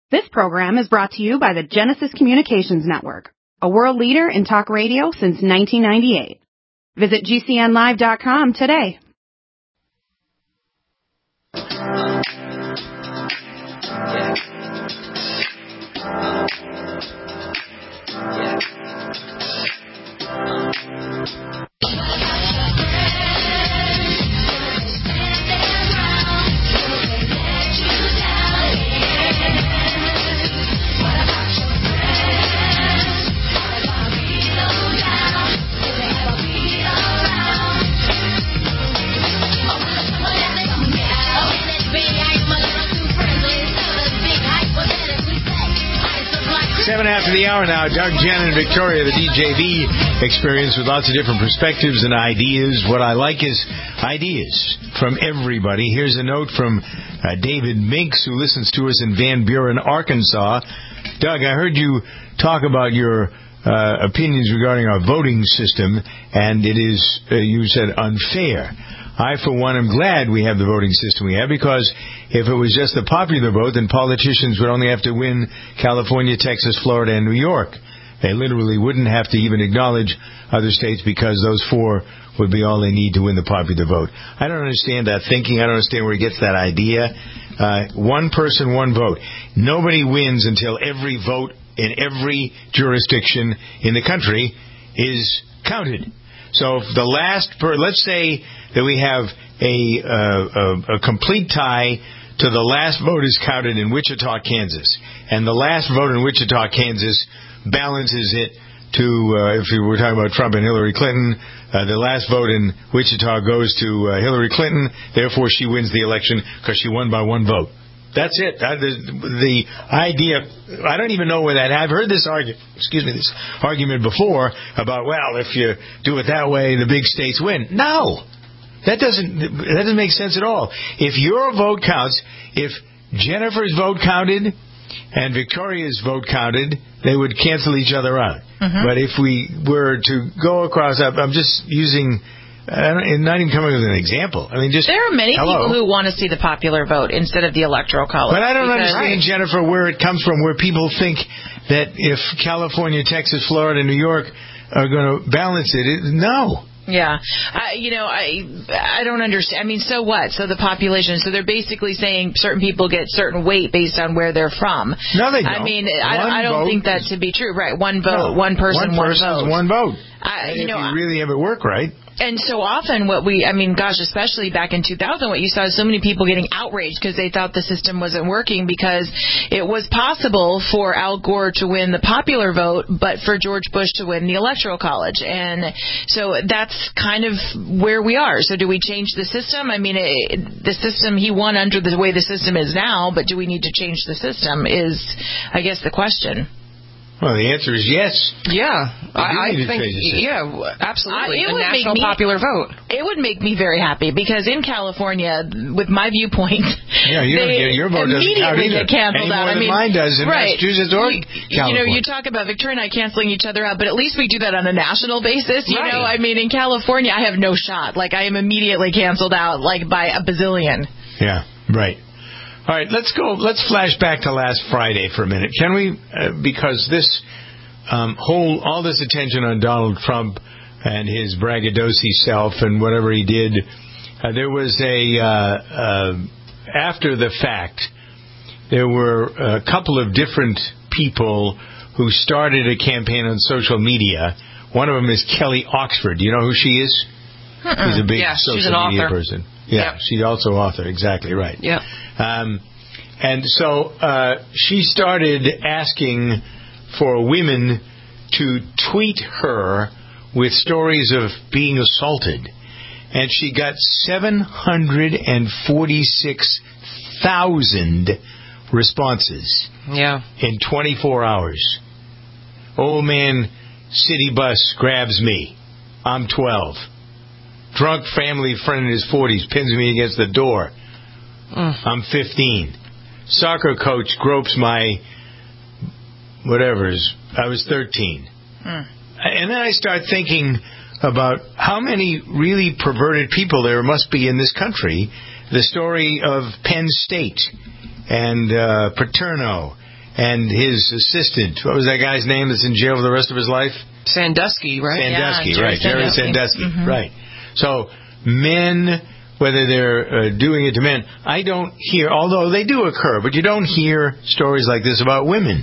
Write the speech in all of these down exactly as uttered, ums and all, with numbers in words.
This program is brought to you by the Genesis Communications Network, a world leader in talk radio since nineteen ninety-eight. Visit G C N live dot com today. Seven after the hour now. Doug, Jen, and Victoria, the D J V experience with lots of different perspectives and ideas. What I like is ideas from everybody. Here's a note from uh, David Minks, who listens to us in Van Buren, Arkansas. Doug, I heard you talk about your uh, opinions regarding our voting system, and it is, uh, you said, unfair. I, for one, am glad we have the voting system we have, because if it was just the popular vote, then politicians would only have to win California, Texas, Florida, and New York. They literally wouldn't have to even acknowledge other states, because those four would be all they need to win the popular vote. I don't understand that thinking. I don't understand where he gets that idea. Uh, one person, one vote. Nobody wins until every vote in every jurisdiction in the country is counted. So if the last, per, let's say that we have a, uh, a, a complete tie to the last vote is counted in Wichita, Kansas, and the last vote in Wichita, Kansas balances it to, uh, if we were talking about Trump and Hillary Clinton, uh, the last vote in Wichita goes to uh, Hillary Clinton, therefore she wins the election because she won by one vote. That's it. Uh, the, the idea, I don't even know where that, I've heard this argument, excuse me, this argument before about, well, if you do it that way, the big states win. No! That doesn't, that doesn't make sense at all. If your vote counts, if Jennifer's vote counted and Victoria's vote counted, they would cancel each other out. Mm-hmm. But if we were to go across, I'm just using, I don't, not even coming with an example. I mean, just there are many hello. people who want to see the popular vote instead of the electoral college. But I don't because, understand, right. Jennifer, where it comes from, where people think that if California, Texas, Florida, New York are going to balance it. it no. Yeah. I, you know, I I don't understand. I mean, so what? So the population, so they're basically saying certain people get certain weight based on where they're from. No, they don't. I mean, I don't, I don't think that to be true. Right. One vote, no. one person, one, person one vote. One vote. I, you if know, you really have it work right. And so often what we, I mean, gosh, especially back in two thousand, what you saw is so many people getting outraged because they thought the system wasn't working, because it was possible for Al Gore to win the popular vote, but for George Bush to win the electoral college. And so that's kind of where we are. So do we change the system? I mean, it, the system, he won under the way the system is now, but do we need to change the system is, I guess, the question. Well, the answer is yes. Yeah, I, I think, yeah, Uh, absolutely. it a would national make me, popular vote. It would make me very happy, because in California, with my viewpoint, yeah, you don't get, your vote doesn't count either. Get canceled Any out. more I than mean, mine does in right. Massachusetts or you, California. You know, you talk about Victoria and I canceling each other out, but at least we do that on a national basis. You right. know, I mean, in California, I have no shot. Like, I am immediately canceled out, like by a bazillion. Yeah, right. All right, let's go. Let's flash back to last Friday for a minute, can we? Uh, because this. Um, whole all this attention on Donald Trump and his braggadocio self and whatever he did. Uh, there was a uh, uh, after the fact, there were a couple of different people who started a campaign on social media. One of them is Kelly Oxford. Do you know who she is? Uh-uh. She's a big yeah, social she's an media author. person. Yeah, yep. She's also author. Exactly right. Yeah. Um, and so uh, she started asking for women to tweet her with stories of being assaulted. And she got seven hundred forty-six thousand responses yeah. in twenty-four hours. Old man city bus grabs me. I'm twelve. Drunk family friend in his forties pins me against the door. Mm. I'm fifteen. Soccer coach gropes my whatever's. I was thirteen. Hmm. And then I start thinking about how many really perverted people there must be in this country. The story of Penn State and uh, Paterno and his assistant. What was that guy's name that's in jail for the rest of his life? Sandusky, right? Sandusky, yeah, right. Jerry Sandusky, Sandusky. Mm-hmm. Right. So men, whether they're uh, doing it to men, I don't hear, although they do occur, but you don't hear stories like this about women.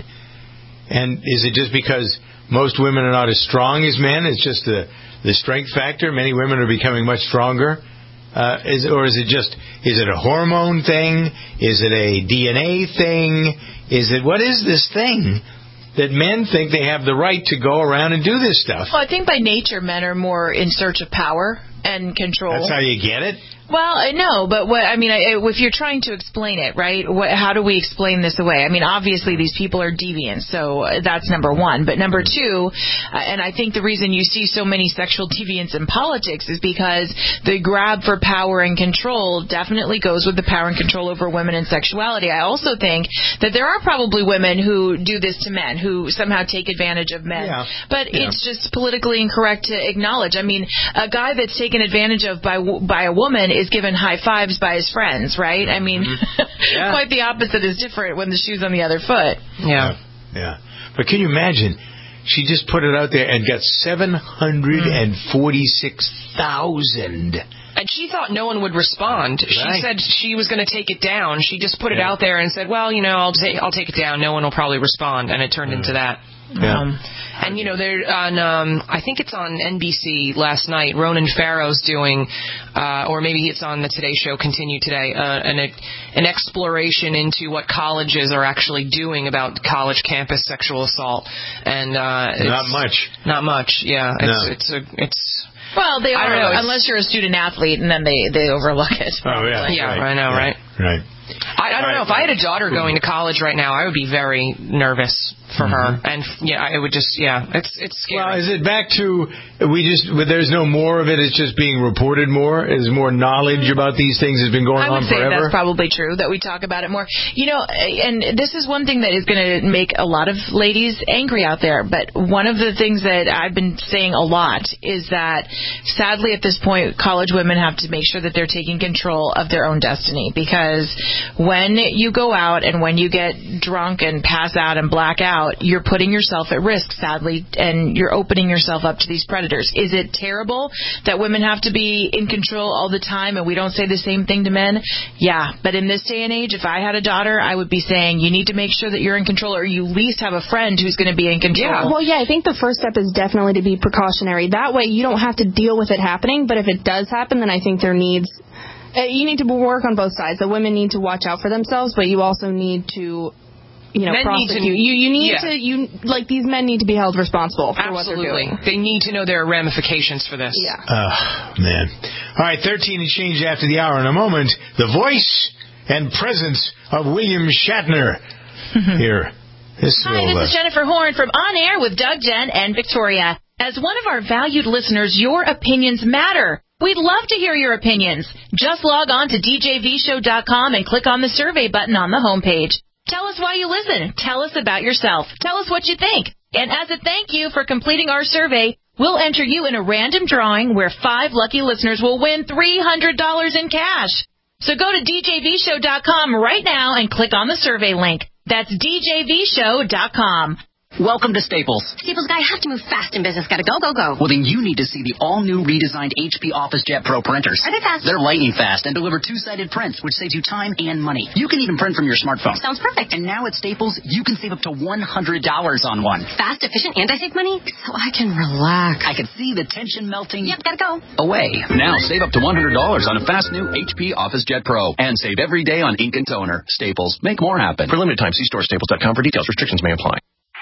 And is it just because most women are not as strong as men? It's just the, the strength factor? Many women are becoming much stronger? Uh, is, or is it just, is it a hormone thing? Is it a D N A thing? Is it, what is this thing that men think they have the right to go around and do this stuff? Well, I think by nature men are more in search of power and control. That's how you get it? Well, no, but what I mean, if you're trying to explain it, right, what, how do we explain this away? I mean, obviously these people are deviant, so that's number one. But number two, uh, and I think the reason you see so many sexual deviants in politics is because the grab for power and control definitely goes with the power and control over women and sexuality. I also think that there are probably women who do this to men, who somehow take advantage of men. Yeah. But yeah. It's just politically incorrect to acknowledge. I mean, a guy that's taken advantage of by by a woman is given high fives by his friends, right? I mean, mm-hmm. yeah. Quite the opposite is different when the shoe's on the other foot. Yeah. Yeah. But can you imagine? She just put it out there and got seven hundred forty-six thousand. And she thought no one would respond. Right. She said she was going to take it down. She just put yeah. it out there and said, well, you know, I'll, ta- I'll take it down. No one will probably respond. And it turned mm. into that. Yeah. Um, and, you know, they're on, um, I think it's on N B C last night, Ronan Farrow's doing, uh, or maybe it's on the Today Show, Continue Today, uh, an, an exploration into what colleges are actually doing about college campus sexual assault. And, uh, it's, not much. Not much, yeah. It's, no. it's a, it's, well, they are, know, unless you're a student athlete, and then they, they overlook it. Oh, yeah. Yeah, right. I know, yeah. right? Right. I, I don't right. know. If I had a daughter going to college right now, I would be very nervous for mm-hmm. her. And, yeah, I would just, yeah, it's it's scary. Well, is it back to, we just, there's no more of it, it's just being reported more? Is more knowledge about these things has been going on forever? I would say that's probably true, that we talk about it more. You know, and this is one thing that is going to make a lot of ladies angry out there, but one of the things that I've been saying a lot is that, sadly at this point, college women have to make sure that they're taking control of their own destiny, because when you go out and when you get drunk and pass out and black out, you're putting yourself at risk, sadly, and you're opening yourself up to these predators. Is it terrible that women have to be in control all the time and we don't say the same thing to men? Yeah, but in this day and age, if I had a daughter, I would be saying you need to make sure that you're in control, or you at least have a friend who's going to be in control. Yeah. Well, yeah, I think the first step is definitely to be precautionary. That way you don't have to deal with it happening, but if it does happen, then I think there needs... You need to work on both sides. The women need to watch out for themselves, but you also need to, you know, men prosecute. Need to, you you need yeah. to you like these men need to be held responsible for Absolutely. what they're doing. They need to know there are ramifications for this. Yeah. Oh, man. All right, thirteen and change after the hour. In a moment, the voice and presence of William Shatner here. This Hi, will, this is uh, Jennifer Horn from On Air with Doug, Jen, and Victoria. As one of our valued listeners, your opinions matter. We'd love to hear your opinions. Just log on to D J V show dot com and click on the survey button on the homepage. Tell us why you listen. Tell us about yourself. Tell us what you think. And as a thank you for completing our survey, we'll enter you in a random drawing where five lucky listeners will win three hundred dollars in cash. So go to D J V show dot com right now and click on the survey link. That's D J V show dot com. Welcome to Staples. Staples guy, I have to move fast in business. Gotta go, go, go. Well, then you need to see the all-new redesigned H P OfficeJet Pro printers. Are they fast? They're lightning fast and deliver two-sided prints, which saves you time and money. You can even print from your smartphone. Sounds perfect. And now at Staples, you can save up to one hundred dollars on one. Fast, efficient, and I save money? So I can relax. I can see the tension melting. Yep, gotta go. Away. Now save up to one hundred dollars on a fast new H P OfficeJet Pro. And save every day on ink and toner. Staples. Make more happen. For limited time, see store staples dot com for details. Restrictions may apply.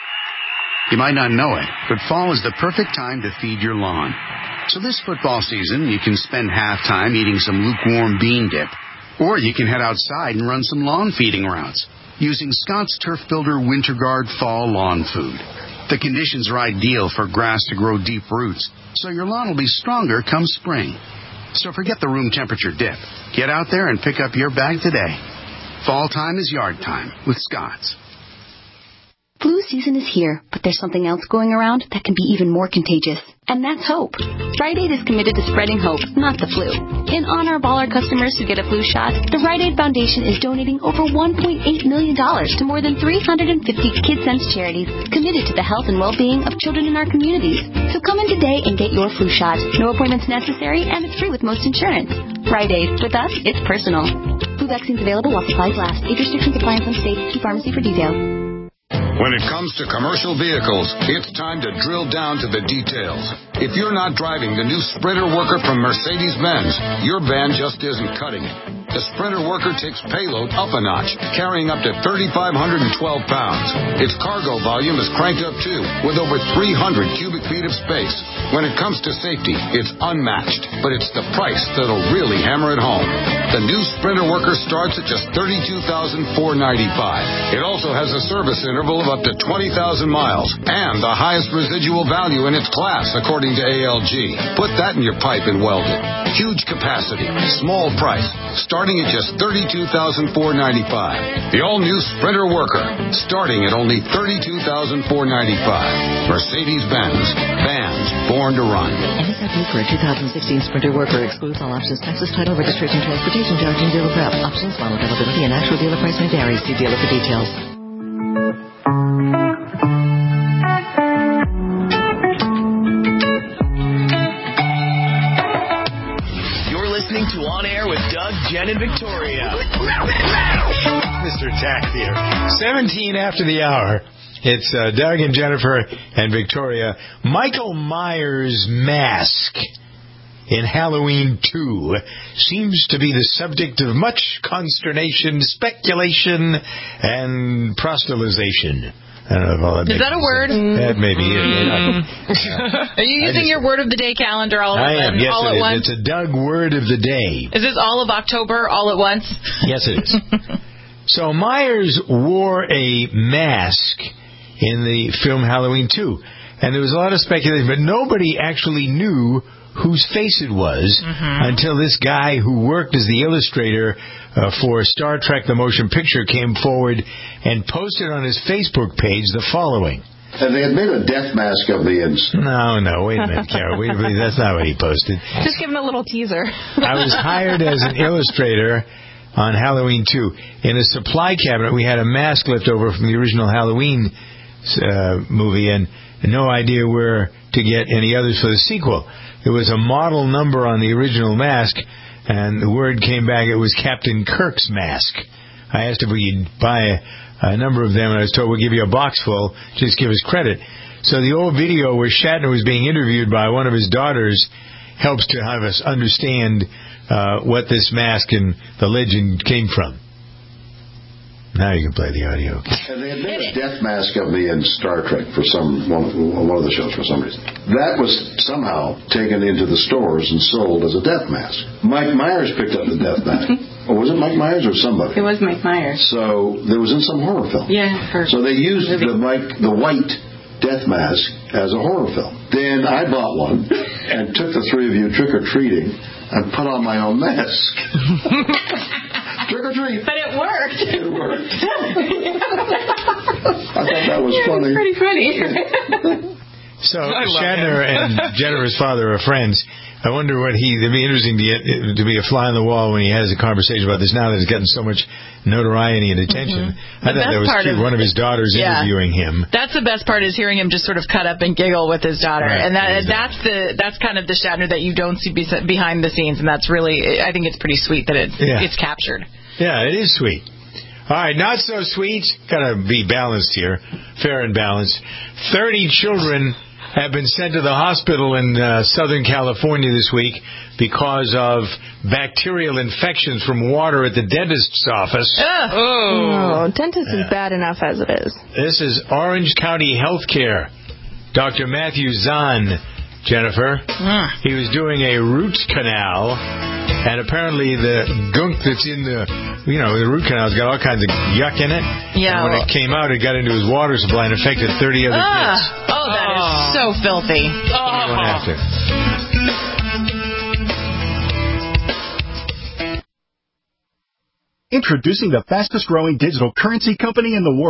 You might not know it, but fall is the perfect time to feed your lawn. So this football season, you can spend halftime eating some lukewarm bean dip. Or you can head outside and run some lawn feeding routes using Scott's Turf Builder WinterGuard Fall Lawn Food. The conditions are ideal for grass to grow deep roots, so your lawn will be stronger come spring. So forget the room temperature dip. Get out there and pick up your bag today. Fall time is yard time with Scott's. Blue season is here, but there's something else going around that can be even more contagious. And that's hope. Rite Aid is committed to spreading hope, not the flu. In honor of all our customers who get a flu shot, the Rite Aid Foundation is donating over one point eight million dollars to more than three hundred fifty KidSense charities committed to the health and well-being of children in our communities. So come in today and get your flu shot. No appointments necessary, and it's free with most insurance. Rite Aid. With us, it's personal. Flu vaccines available while supplies last. Age restrictions apply in some states. See pharmacy for details. When it comes to commercial vehicles, it's time to drill down to the details. If you're not driving the new Sprinter Worker from Mercedes-Benz, your van just isn't cutting it. The Sprinter Worker takes payload up a notch, carrying up to three thousand five hundred twelve pounds. Its cargo volume is cranked up too, with over three hundred cubic feet of space. When it comes to safety, it's unmatched, but it's the price that'll really hammer it home. The new Sprinter Worker starts at just thirty-two thousand four hundred ninety-five dollars. It also has a service interval of up to twenty thousand miles and the highest residual value in its class, according to A L G. Put that in your pipe and weld it. Huge capacity, small price, starting at just thirty-two thousand four hundred ninety-five dollars. The all-new Sprinter Worker, starting at only thirty-two thousand four hundred ninety-five dollars. Mercedes-Benz, vans born to run. M S R P for a two thousand sixteen Sprinter Worker excludes all options, taxes, title, registration, transportation, charge, and dealer prep. Options, model availability, and actual dealer price may vary. See dealer for details. You're listening to On Air with Doug, Jen, and Victoria. Mister Tack here. seventeen after the hour. It's uh, Doug and Jennifer and Victoria. Michael Myers' mask in Halloween two seems to be the subject of much consternation, speculation, and proselytization. I don't know if all that Is that a word? Sense. That may be it. Mm. Are you using just, your word of the day calendar all, I am. Yes, all it at is. once? It's a Doug word of the day. Is this all of October all at once? Yes, it is. So Myers wore a mask in the film Halloween two. And there was a lot of speculation, but nobody actually knew whose face it was mm-hmm. until this guy who worked as the illustrator uh, for Star Trek The Motion Picture came forward and posted on his Facebook page the following. And they had made a death mask of me. And... No, no, wait a minute, Carol. Wait a minute. That's not what he posted. Just give him a little teaser. I was hired as an illustrator on Halloween two. In a supply cabinet, we had a mask left over from the original Halloween uh, movie and no idea where to get any others for the sequel. There was a model number on the original mask, and the word came back it was Captain Kirk's mask. I asked if we could buy a, a number of them, and I was told we'll give you a box full, just give us credit. So the old video where Shatner was being interviewed by one of his daughters helps to have us understand uh, what this mask and the legend came from. Now you can play the audio. And they had made a death mask of me in Star Trek for some one, one of the shows for some reason. That was somehow taken into the stores and sold as a death mask. Mike Myers picked up the death mask. Or was it Mike Myers or somebody? It was Mike Myers. So there was in some horror film. Yeah. So they used the Mike the white death mask as a horror film. Then I bought one and took the three of you trick or treating and put on my own mask. Trick or treat. But it worked. It worked. I thought that was yeah, funny. It was pretty funny. So Shatner and Jennifer's father are friends. I wonder what he. It'd be interesting to get to be a fly on the wall when he has a conversation about this. Now that it's gotten so much notoriety and attention, mm-hmm. I thought that was cute. Of, one of his daughters yeah. interviewing him. That's the best part is hearing him just sort of cut up and giggle with his daughter, right. and that exactly. that's the that's kind of the Shatner that you don't see behind the scenes, and that's really I think it's pretty sweet that it's yeah. it's captured. Yeah, it is sweet. All right, not so sweet. Got to be balanced here, fair and balanced. Thirty children have been sent to the hospital in uh, Southern California this week because of bacterial infections from water at the dentist's office. Uh, oh, dentist is bad enough as it is. This is Orange County Healthcare. Doctor Matthew Zahn, Jennifer. Mm. He was doing a root canal, and apparently the gunk that's in the, you know, the root canal's got all kinds of yuck in it. Yeah. And when it came out, it got into his water supply and affected thirty other ah. kids. Oh, that oh. is so filthy. Oh. After. Introducing the fastest growing digital currency company in the world.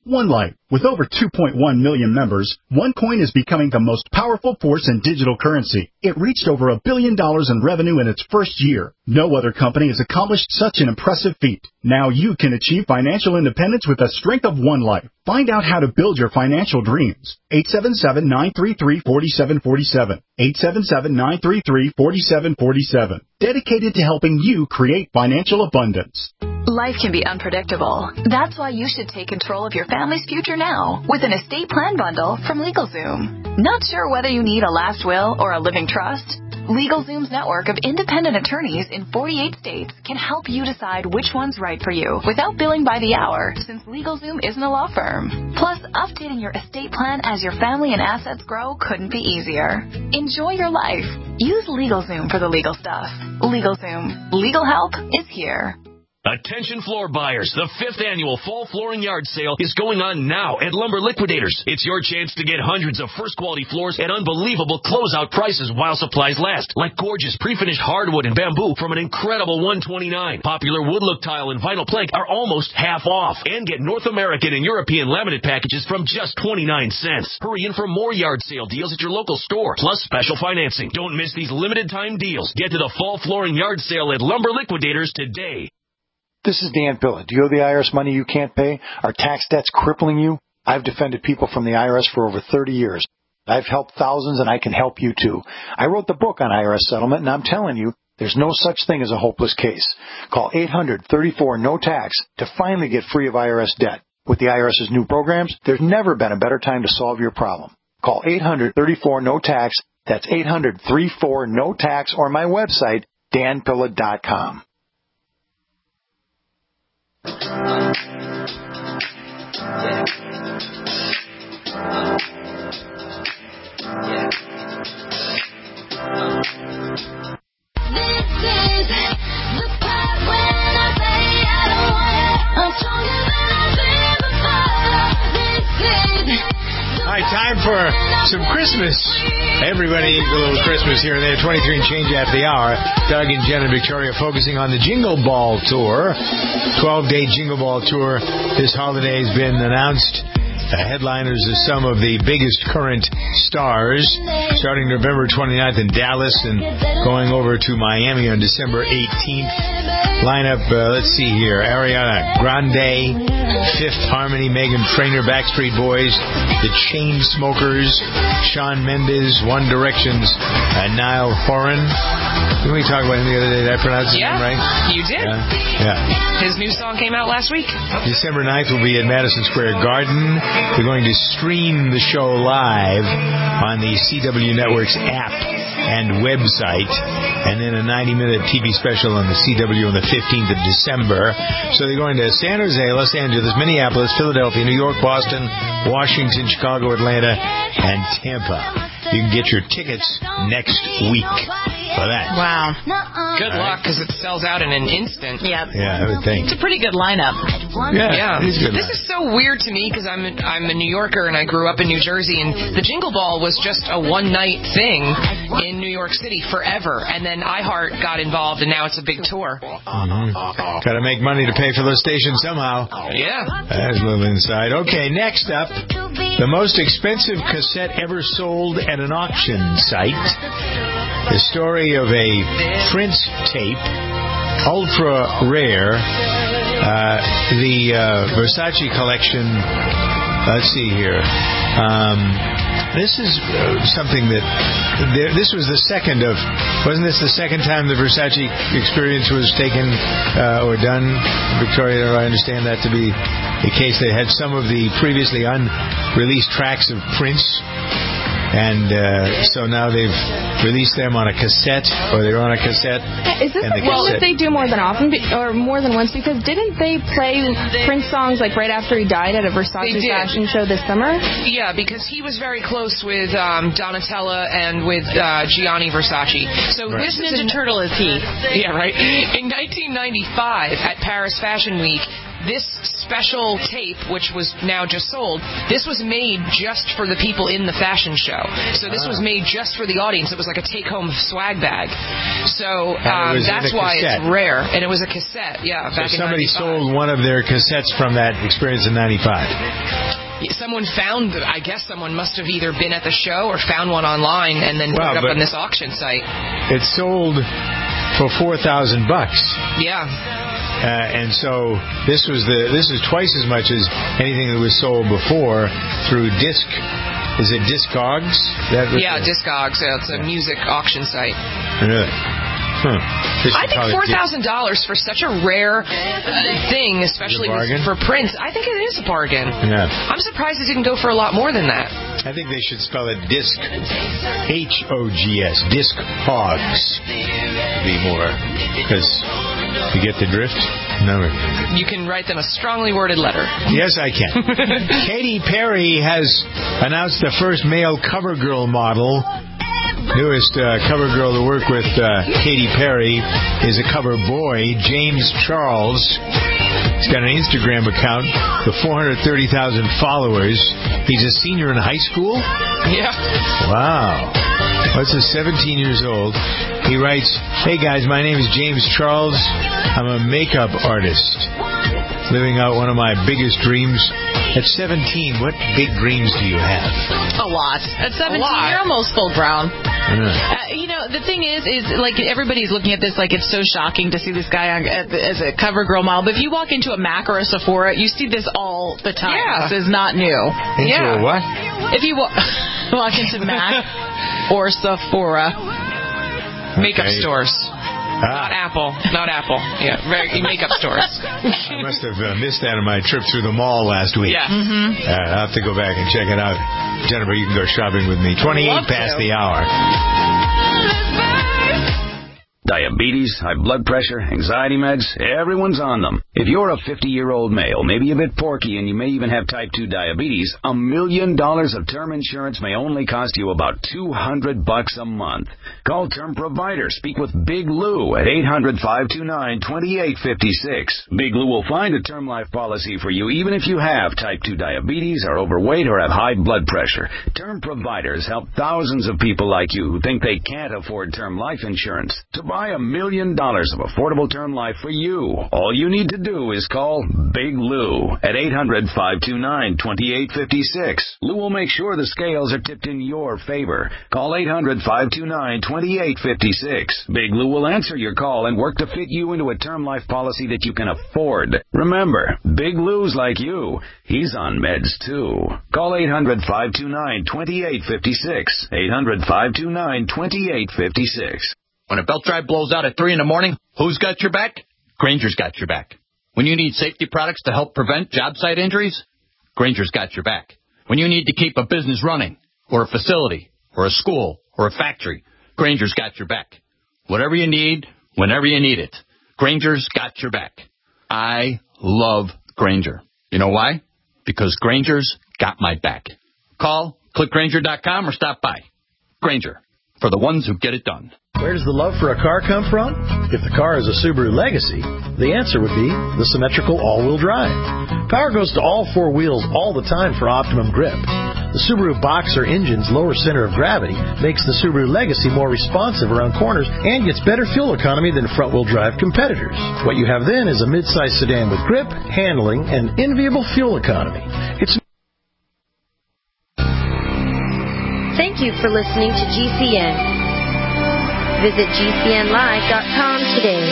One Life. With over two point one million members, OneCoin is becoming the most powerful force in digital currency. It reached over a billion dollars in revenue in its first year. No other company has accomplished such an impressive feat. Now you can achieve financial independence with the strength of One Life. Find out how to build your financial dreams. eight seven seven, nine three three, four seven four seven. eight seven seven, nine three three, four seven four seven. Dedicated to helping you create financial abundance. Life can be unpredictable. That's why you should take control of your family's future now with an estate plan bundle from LegalZoom. Not sure whether you need a last will or a living trust? LegalZoom's network of independent attorneys in forty-eight states can help you decide which one's right for you without billing by the hour, since LegalZoom isn't a law firm. Plus, updating your estate plan as your family and assets grow couldn't be easier. Enjoy your life. Use LegalZoom for the legal stuff. LegalZoom. Legal help is here. Attention floor buyers, the fifth annual Fall Flooring Yard Sale is going on now at Lumber Liquidators. It's your chance to get hundreds of first-quality floors at unbelievable closeout prices while supplies last, like gorgeous pre-finished hardwood and bamboo from an incredible one hundred twenty-nine dollars. Popular wood look tile and vinyl plank are almost half off. And get North American and European laminate packages from just twenty-nine cents. Hurry in for more yard sale deals at your local store, plus special financing. Don't miss these limited-time deals. Get to the Fall Flooring Yard Sale at Lumber Liquidators today. This is Dan Pilla. Do you owe the I R S money you can't pay? Are tax debts crippling you? I've defended people from the I R S for over thirty years. I've helped thousands, and I can help you too. I wrote the book on I R S settlement, and I'm telling you, there's no such thing as a hopeless case. Call eight hundred, thirty-four, no tax to finally get free of I R S debt. With the IRS's new programs, there's never been a better time to solve your problem. Call eight hundred, thirty-four, no tax. That's eight hundred, thirty-four, no tax, or my website, dan pilla dot com. All right, time for some Christmas. Everybody needs a little Christmas here and there. twenty-three and change after the hour. Doug and Jen and Victoria focusing on the Jingle Ball Tour. twelve-day Jingle Ball Tour this holiday has been announced. The headliners are some of the biggest current stars, starting November twenty-ninth in Dallas and going over to Miami on December eighteenth. Lineup, uh, let's see here, Ariana Grande, Fifth Harmony, Meghan Trainor, Backstreet Boys, The Chainsmokers, Shawn Mendes, One Direction's uh, Niall Horan. Didn't we talk about him the other day? Did I pronounce his yeah, name right? You did. Yeah. yeah. His new song came out last week. December ninth will be at Madison Square Garden. We're going to stream the show live on the C W Network's app and website, and then a ninety-minute T V special on the C W on the fifteenth of December. So they're going to San Jose, Los Angeles, Minneapolis, Philadelphia, New York, Boston, Washington, Chicago, Atlanta, and Tampa. You can get your tickets next week for that. Wow. Good luck, because it sells out in an instant. Yep. Yeah, I would think. It's a pretty good lineup. Yeah. yeah. It is good this lineup. is so weird to me, because I'm, a, I'm a New Yorker, and I grew up in New Jersey, and the Jingle Ball was just a one-night thing in New York City forever. And then iHeart got involved, and now it's a big tour. Mm-hmm. Got to make money to pay for those stations somehow. Yeah. There's a little inside. Okay, next up, the most expensive cassette ever sold at an auction site. The story of a Prince tape, ultra rare. Uh, the uh, Versace collection. Let's see here. Um, this is uh, something that there, this was the second of. Wasn't this the second time the Versace experience was taken uh, or done? Victoria, I understand that to be the case. They had some of the previously unreleased tracks of Prince. And uh, so now they've released them on a cassette, or they're on a cassette. Is this and a the thing cassette... that they do more than often, or more than once? Because didn't they play Prince songs like right after he died at a Versace fashion show this summer? Yeah, because he was very close with um, Donatella and with uh, Gianni Versace. So right. this Ninja is a Turtle is he? Yeah, right. In nineteen ninety-five at Paris Fashion Week, this special tape, which was now just sold, this was made just for the people in the fashion show. So this was made just for the audience. It was like a take-home swag bag. So um, that's why it's rare. And it was a cassette, yeah, so back in somebody ninety-five. sold one of their cassettes from that experience in ninety-five. Someone found, I guess someone must have either been at the show or found one online and then Wow, put it up but on this auction site. It sold for four thousand bucks. Yeah. Uh, and so this was the this is twice as much as anything that was sold before through Disc. Is it Discogs? That was Yeah, the, Discogs. Yeah, it's a music auction site. Really? Huh. I think four thousand dollars for such a rare thing, especially with, for Prince, I think it is a bargain. Yeah. I'm surprised it didn't go for a lot more than that. I think they should spell it Disc, H O G S, Disc Hogs. Be more, because you get the drift. No. You can write them a strongly worded letter. Yes, I can. Katy Perry has announced the first male CoverGirl model. Newest uh, cover girl to work with uh, Katy Perry is a cover boy, James Charles. He's got an Instagram account with four hundred thirty thousand followers. He's a senior in high school? Yeah. Wow. What's well, seventeen years old? He writes, "Hey guys, my name is James Charles. I'm a makeup artist. Living out one of my biggest dreams." At seventeen, what big dreams do you have? A lot. At seventeen, you're almost full grown. Yeah. Uh, you know, the thing is, is like everybody's looking at this like it's so shocking to see this guy on, as a cover girl model. But if you walk into a Mac or a Sephora, you see this all the time. Yeah. This is not new. Into yeah. a what? If you wa- walk into Mac or Sephora, makeup okay. stores. Ah. Not Apple. Not Apple. Yeah, very, makeup stores. I must have uh, missed that on my trip through the mall last week. Yeah. Mm-hmm. Uh, I'll have to go back and check it out. Jennifer, you can go shopping with me. twenty-eight past the hour. Diabetes, high blood pressure, anxiety meds, everyone's on them. If you're a fifty-year-old male, maybe a bit porky, and you may even have type two diabetes, a million dollars of term insurance may only cost you about two hundred bucks a month. Call Term Provider. Speak with Big Lou at eight hundred, five two nine, two eight five six. Big Lou will find a term life policy for you even if you have type two diabetes, are overweight, or have high blood pressure. Term Providers help thousands of people like you who think they can't afford term life insurance. To buy a million dollars of affordable term life for you, all you need to do is call Big Lou at eight hundred, five two nine, two eight five six. Lou will make sure the scales are tipped in your favor. Call eight hundred, five two nine, two eight five six. Big Lou will answer your call and work to fit you into a term life policy that you can afford. Remember, Big Lou's like you. He's on meds too. Call eight hundred, five two nine, two eight five six. eight hundred, five two nine, two eight five six. When a belt drive blows out at three in the morning, who's got your back? Granger's got your back. When you need safety products to help prevent job site injuries, Granger's got your back. When you need to keep a business running, or a facility, or a school, or a factory, Granger's got your back. Whatever you need, whenever you need it, Granger's got your back. I love Granger. You know why? Because Granger's got my back. Call, click Granger dot com, or stop by. Granger, for the ones who get it done. Where does the love for a car come from? If the car is a Subaru Legacy, the answer would be the symmetrical all-wheel drive. Power goes to all four wheels all the time for optimum grip. The Subaru Boxer engine's lower center of gravity makes the Subaru Legacy more responsive around corners and gets better fuel economy than front-wheel drive competitors. What you have then is a mid-size sedan with grip, handling, and enviable fuel economy. It's Thank you for listening to G C N. Visit G C N live dot com today.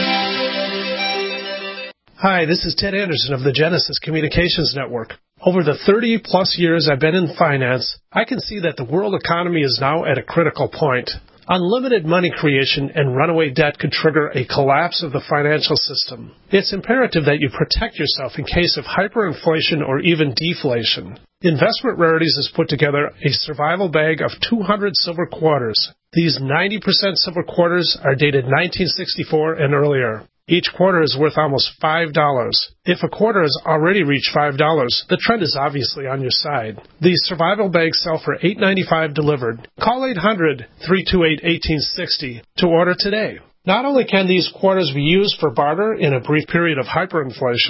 Hi, this is Ted Anderson of the Genesis Communications Network. Over the thirty-plus years I've been in finance, I can see that the world economy is now at a critical point. Unlimited money creation and runaway debt could trigger a collapse of the financial system. It's imperative that you protect yourself in case of hyperinflation or even deflation. Investment Rarities has put together a survival bag of two hundred silver quarters. These ninety percent silver quarters are dated nineteen sixty-four and earlier. Each quarter is worth almost five dollars. If a quarter has already reached five dollars, the trend is obviously on your side. These survival bags sell for eight ninety-five delivered. Call eight hundred, three two eight, one eight six zero to order today. Not only can these quarters be used for barter in a brief period of hyperinflation,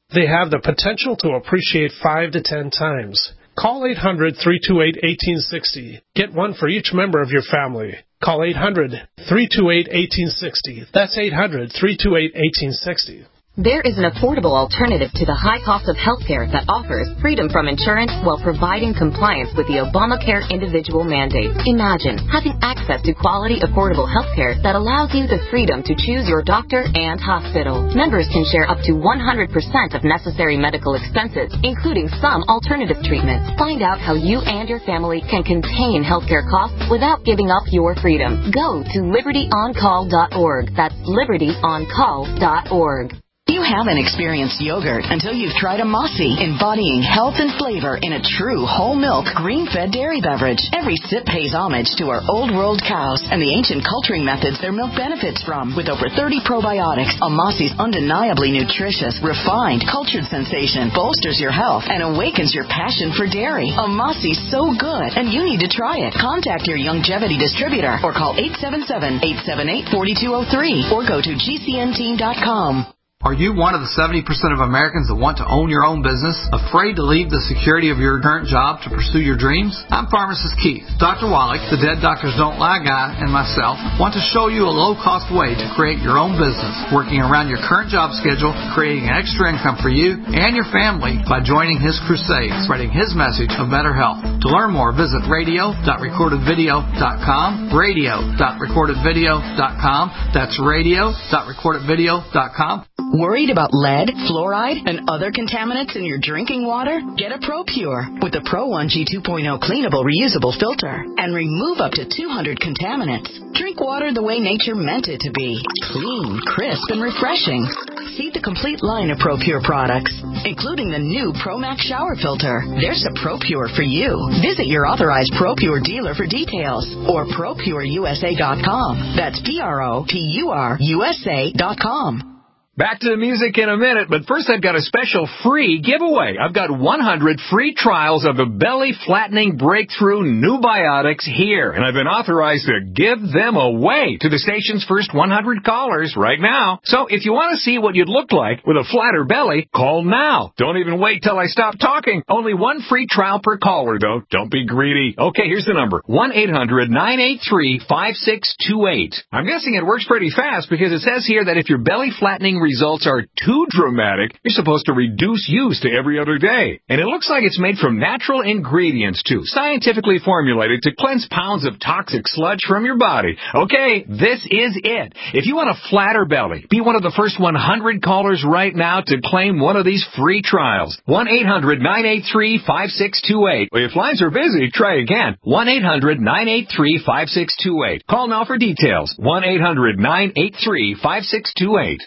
they have the potential to appreciate five to ten times. Call eight hundred, three two eight, one eight six zero. Get one for each member of your family. Call eight hundred, three two eight, one eight six zero. That's eight hundred, three two eight, one eight six zero. There is an affordable alternative to the high cost of health care that offers freedom from insurance while providing compliance with the Obamacare individual mandate. Imagine having access to quality, affordable health care that allows you the freedom to choose your doctor and hospital. Members can share up to one hundred percent of necessary medical expenses, including some alternative treatments. Find out how you and your family can contain healthcare costs without giving up your freedom. Go to liberty on call dot org. That's liberty on call dot org. You haven't experienced yogurt until you've tried a Mossy, embodying health and flavor in a true whole milk, green-fed dairy beverage. Every sip pays homage to our old world cows and the ancient culturing methods their milk benefits from. With over thirty probiotics, a Mossy's undeniably nutritious, refined, cultured sensation bolsters your health and awakens your passion for dairy. A Mossy's so good, and you need to try it. Contact your Youngevity distributor or call eight seven seven, eight seven eight, four two zero three or go to G C N team dot com. Are you one of the seventy percent of Americans that want to own your own business, afraid to leave the security of your current job to pursue your dreams? I'm Pharmacist Keith. Doctor Wallach, the Dead Doctors Don't Lie guy, and myself want to show you a low-cost way to create your own business, working around your current job schedule, creating an extra income for you and your family by joining his crusade, spreading his message of better health. To learn more, visit radio dot recorded video dot com, radio dot recorded video dot com. That's radio dot recorded video dot com. Worried about lead, fluoride, and other contaminants in your drinking water? Get a ProPure with the Pro one G two point oh cleanable reusable filter and remove up to two hundred contaminants. Drink water the way nature meant it to be. Clean, crisp, and refreshing. See the complete line of ProPure products, including the new ProMax shower filter. There's a ProPure for you. Visit your authorized ProPure dealer for details or pro pure U S A dot com. That's P R O P U R U S A dot com. Back to the music in a minute, but first I've got a special free giveaway. I've got one hundred free trials of the Belly Flattening Breakthrough New Biotics here, and I've been authorized to give them away to the station's first one hundred callers right now. So if you want to see what you'd look like with a flatter belly, call now. Don't even wait till I stop talking. Only one free trial per caller, though. Don't be greedy. Okay, here's the number. one eight hundred nine eight three five six two eight. I'm guessing it works pretty fast because it says here that if your belly flattening results are too dramatic, you're supposed to reduce use to every other day. And it looks like it's made from natural ingredients, too, scientifically formulated to cleanse pounds of toxic sludge from your body. Okay, this is it. If you want a flatter belly, be one of the first one hundred callers right now to claim one of these free trials. one eight hundred nine eight three five six two eight. If lines are busy, try again. one eight hundred nine eight three five six two eight. Call now for details. one eight hundred nine eight three five six two eight.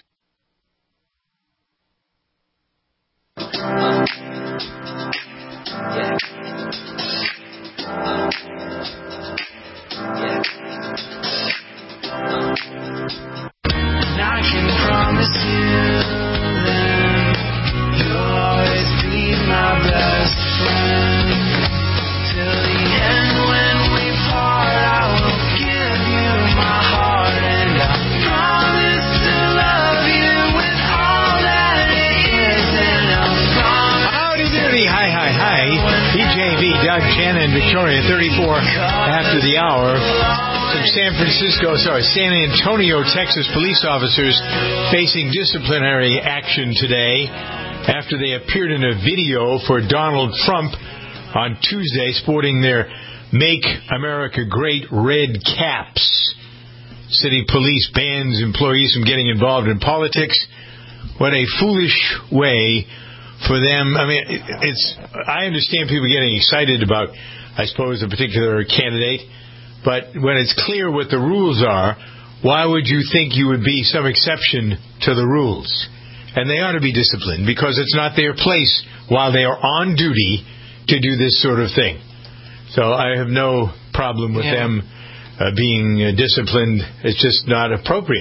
Yeah. Yeah. And I can promise you that you'll always be my best friend till the end. When we part, I will give you my heart, and I promise to love you with all that it is. And I'll promise. Howdy doody, hi, hi, hi. D J V, Doug, Jen, and Victoria, thirty-four after the hour. Some San Francisco, sorry, San Antonio, Texas police officers facing disciplinary action today after they appeared in a video for Donald Trump on Tuesday sporting their Make America Great red caps. City police bans employees from getting involved in politics. What a foolish way for them. I mean, it's. I understand people getting excited about, I suppose, a particular candidate. But when it's clear what the rules are, why would you think you would be some exception to the rules? And they ought to be disciplined because it's not their place while they are on duty to do this sort of thing. So I have no problem with yeah. them uh, being uh, disciplined. It's just not appropriate.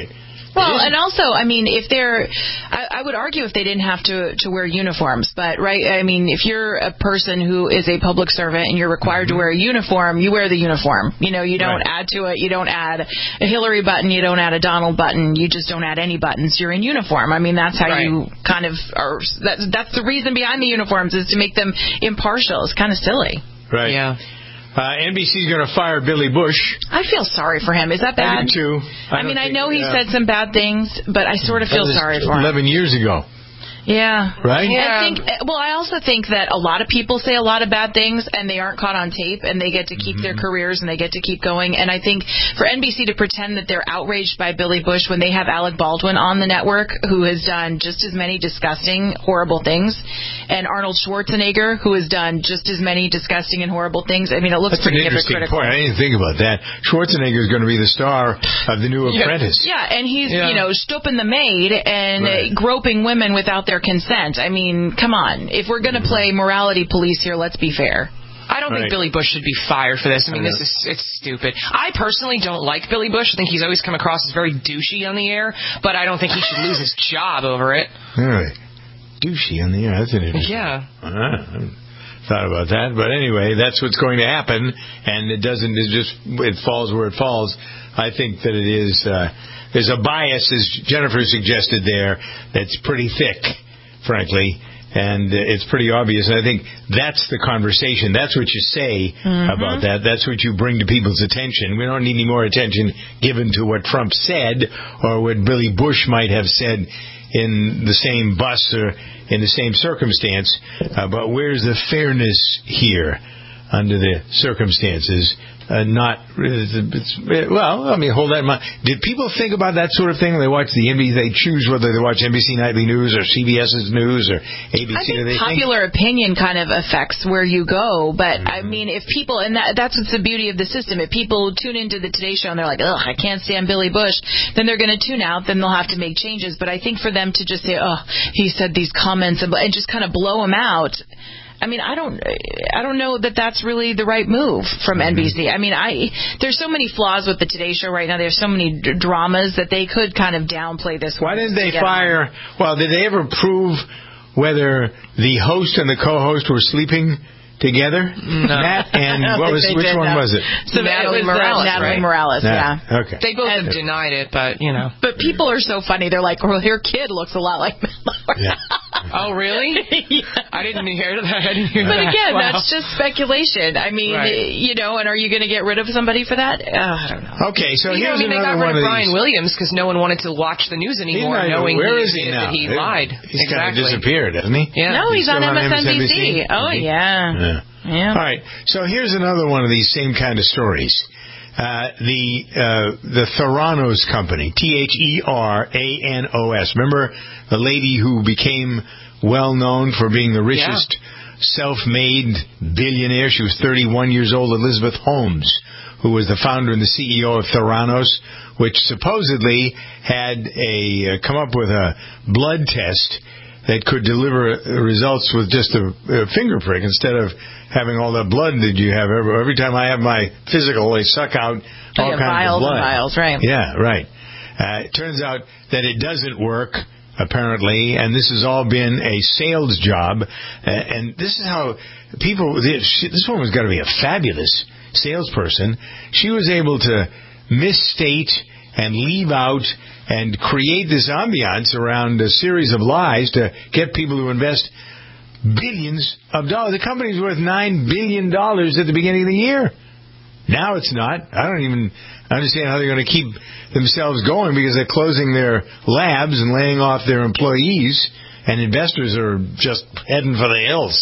Well, and also, I mean, if they're, I, I would argue if they didn't have to to wear uniforms, but right, I mean, if you're a person who is a public servant and you're required mm-hmm. to wear a uniform, you wear the uniform. You know, you don't right. add to it. You don't add a Hillary button. You don't add a Donald button. You just don't add any buttons. You're in uniform. I mean, that's how right. you kind of are. That's that's the reason behind the uniforms is to make them impartial. It's kind of silly. Right. Yeah. Uh, N B C's going to fire Billy Bush. I feel sorry for him. Is that bad? I do too. I, I mean, I think, know he yeah. said some bad things, but I sort of feel sorry for him. Eleven years ago. Yeah. Right? Yeah. I think, well, I also think that a lot of people say a lot of bad things and they aren't caught on tape and they get to keep mm-hmm. their careers and they get to keep going. And I think for N B C to pretend that they're outraged by Billy Bush when they have Alec Baldwin on the network who has done just as many disgusting, horrible things, and Arnold Schwarzenegger who has done just as many disgusting and horrible things. I mean, it looks That's pretty an interesting hypocritical. point. I didn't think about that. Schwarzenegger is going to be the star of the new yeah. Apprentice. Yeah, and he's, yeah. you know, stooping the maid and right. uh, groping women without their consent. I mean, come on. If we're going to play morality police here, let's be fair. I don't right. think Billy Bush should be fired for this. I mean, I this is it's stupid. I personally don't like Billy Bush. I think he's always come across as very douchey on the air, but I don't think he should lose his job over it. All right. Douchey on the air. That's an interesting. Yeah. Uh, I haven't thought about that, but anyway, that's what's going to happen, and it doesn't. It just it falls where it falls. I think that it is. Uh, there's a bias, as Jennifer suggested there, that's pretty thick, frankly. And uh, it's pretty obvious. And I think that's the conversation. That's what you say mm-hmm. about that. That's what you bring to people's attention. We don't need any more attention given to what Trump said or what Billy Bush might have said in the same bus or in the same circumstance. Uh, but where's the fairness here under the circumstances? Uh, not, it's, it's, well, I mean, hold that in mind. Did people think about that sort of thing when they watch the N B C? They choose whether they watch N B C Nightly News or CBS's News or A B C. I think they popular think? opinion kind of affects where you go. But, mm-hmm. I mean, if people, and that, that's what's the beauty of the system. If people tune into the Today Show and they're like, ugh, I can't stand Billy Bush, then they're going to tune out. Then they'll have to make changes. But I think for them to just say, oh, he said these comments and, and just kind of blow them out, I mean, I don't, I don't know that that's really the right move from mm-hmm. N B C. I mean, I there's so many flaws with the Today Show right now. There's so many d- dramas that they could kind of downplay this. Why didn't they fire? On. Well, did they ever prove whether the host and the co-host were sleeping together? No. Matt and what was which did, one no. was it? So Natalie it was, Morales. Uh, Natalie right? Morales. Nah. Yeah. Okay. They both and, have denied it, but you know. But people are so funny. They're like, well, her kid looks a lot like Mallory. Yeah. Oh, really? yeah. I didn't hear that. I didn't hear but that. again, wow. that's just speculation. I mean, right. you know, and are you going to get rid of somebody for that? Uh, I don't know. Okay, so you here's know, I mean, another they got one rid of of Brian these. Williams because no one wanted to watch the news anymore, knowing where he, is he now? that he lied. He's exactly. kind of disappeared, hasn't he? Yeah. No, he's, he's on, on M S N B C. Oh, mm-hmm. yeah. yeah. Yeah. All right. So here's another one of these same kind of stories. Uh, the uh, the Theranos Company, T H E R A N O S. Remember the lady who became well known for being the richest yeah. self-made billionaire? She was thirty-one years old, Elizabeth Holmes, who was the founder and the C E O of Theranos, which supposedly had a uh, come up with a blood test that could deliver results with just a, a finger prick instead of having all that blood that you have. Every, every time I have my physical, they suck out all yeah, kinds vials of blood. And vials, right. Yeah, right. Uh, it turns out that it doesn't work, apparently, and this has all been a sales job. Uh, and this is how people... This woman's got to be a fabulous salesperson. She was able to misstate and leave out and create this ambiance around a series of lies to get people to invest billions of dollars. The company's worth nine billion dollars at the beginning of the year. Now it's not. I don't even understand how they're going to keep themselves going because they're closing their labs and laying off their employees, and investors are just heading for the hills.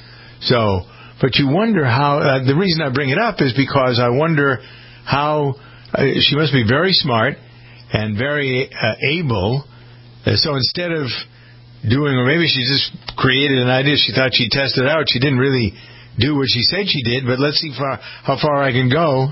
So, but you wonder how, uh, the reason I bring it up is because I wonder how, uh, she must be very smart and very uh, able. Uh, so instead of doing, or maybe she just created an idea, she thought she'd test it out. She didn't really do what she said she did, but let's see far, how far I can go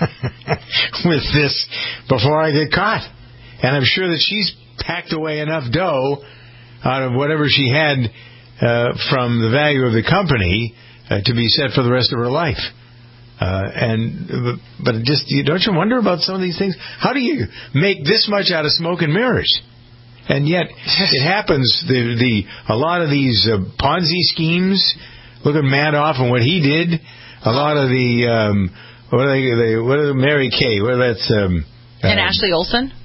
with this before I get caught. And I'm sure that she's packed away enough dough out of whatever she had uh, from the value of the company uh, to be set for the rest of her life. Uh, and but just you, don't you wonder about some of these things? How do you make this much out of smoke and mirrors? And yet it happens. The the a lot of these uh, Ponzi schemes. Look at Madoff and what he did. A lot of the um, what are they, they? What are the Mary Kay? What are that's um, and um, Ashley Olsen.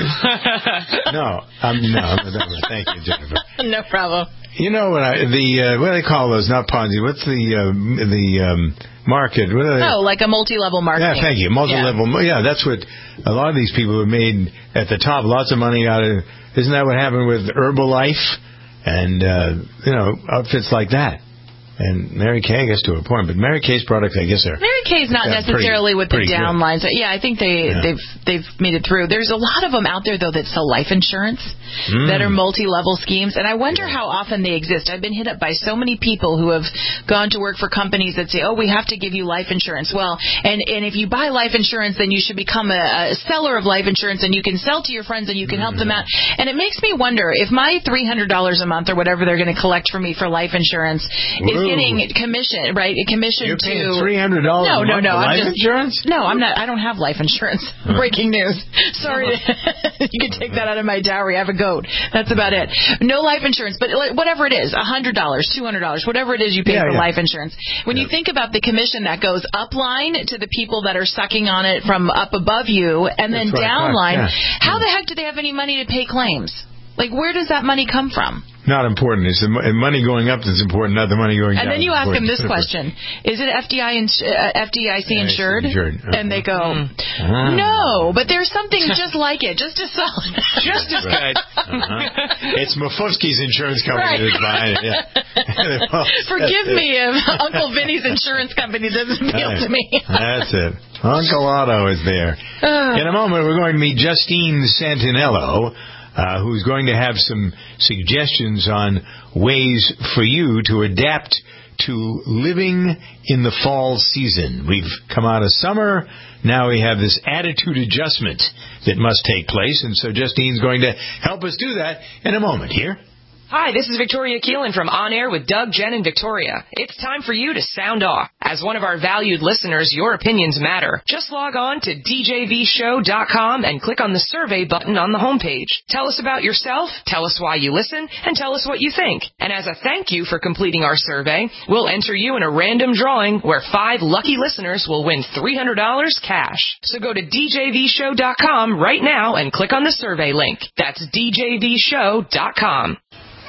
no, um, no, no, thank you, Jennifer. No problem. You know what? I, the uh, what do they call those? Not Ponzi. What's the uh, the um, market? What are they? Oh, like a multi-level marketing. Yeah, thank you. Multi-level. Yeah. yeah, that's what a lot of these people have made at the top. Lots of money out of. Isn't that what happened with Herbalife and uh, you know outfits like that? And Mary Kay, I guess, to a point, but Mary Kay's products, I guess, are Mary Kay's not necessarily pretty, with the pretty downlines. Yeah, I think they yeah. they've they've made it through. There's a lot of them out there though that sell life insurance mm. that are multi-level schemes, and I wonder yeah. how often they exist. I've been hit up by so many people who have gone to work for companies that say, "Oh, we have to give you life insurance." Well, and and if you buy life insurance, then you should become a, a seller of life insurance, and you can sell to your friends, and you can mm. help them out. And it makes me wonder if my three hundred dollars a month or whatever they're going to collect for me for life insurance Whoa. is getting commission. Right, a commission You're to paying three hundred dollars no, a month no, no, for I'm life just, insurance? No, I'm not. I don't have life insurance. Breaking news. Sorry, you can take that out of my dowry. I have a goat. That's about it. No life insurance, but whatever it is, a hundred dollars, two hundred dollars, whatever it is you pay yeah, for yeah. life insurance. When yeah. you think about the commission that goes upline to the people that are sucking on it from up above you, and then downline, yeah. how the heck do they have any money to pay claims? Like, where does that money come from? Not important. It's the money going up that's important, not the money going and down. And then you ask them this important. question. Is it F D I ins- uh, F D I C yeah, insured? insured. Uh-huh. And they go, uh-huh. no, but there's something just like it, just as solid. Just as good. Uh-huh. It's Mafufsky's insurance company right. that's buying it. Yeah. well, Forgive me if Uncle Vinny's insurance company doesn't appeal right. to me. That's it. Uncle Otto is there. Uh. In a moment, we're going to meet Justine Santinello, Uh, who's going to have some suggestions on ways for you to adapt to living in the fall season. We've come out of summer. Now we have this attitude adjustment that must take place. And so Justine's going to help us do that in a moment here. Hi, this is Victoria Keelan from On Air with Doug, Jen, and Victoria. It's time for you to sound off. As one of our valued listeners, your opinions matter. Just log on to D J V show dot com and click on the survey button on the homepage. Tell us about yourself, tell us why you listen, and tell us what you think. And as a thank you for completing our survey, we'll enter you in a random drawing where five lucky listeners will win three hundred dollars cash. So go to D J V show dot com right now and click on the survey link. That's D J V show dot com.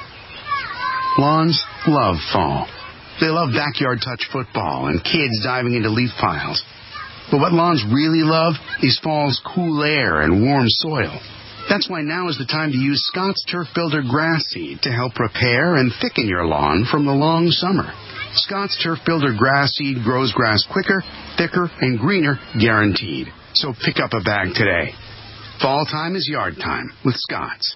Lawns love fall. They love backyard touch football and kids diving into leaf piles. But what lawns really love is fall's cool air and warm soil. That's why now is the time to use Scott's Turf Builder grass seed to help prepare and thicken your lawn from the long summer. Scott's Turf Builder grass seed grows grass quicker, thicker, and greener, guaranteed. So pick up a bag today. Fall time is yard time with Scott's.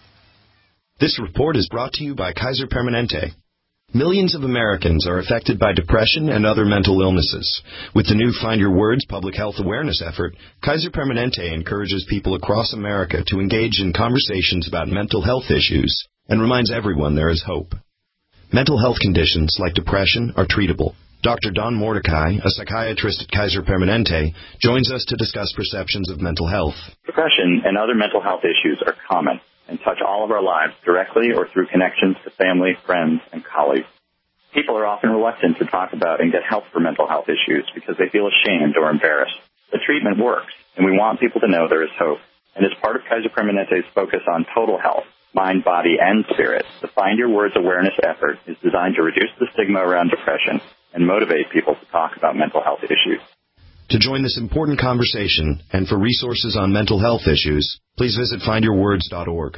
This report is brought to you by Kaiser Permanente. Millions of Americans are affected by depression and other mental illnesses. With the new Find Your Words public health awareness effort, Kaiser Permanente encourages people across America to engage in conversations about mental health issues and reminds everyone there is hope. Mental health conditions like depression are treatable. Doctor Don Mordecai, a psychiatrist at Kaiser Permanente, joins us to discuss perceptions of mental health. Depression and other mental health issues are common and touch all of our lives directly or through connections to family, friends, and colleagues. People are often reluctant to talk about and get help for mental health issues because they feel ashamed or embarrassed. The treatment works, and we want people to know there is hope. And as part of Kaiser Permanente's focus on total health, mind, body, and spirit, the Find Your Words awareness effort is designed to reduce the stigma around depression and motivate people to talk about mental health issues. To join this important conversation and for resources on mental health issues, please visit find your words dot org.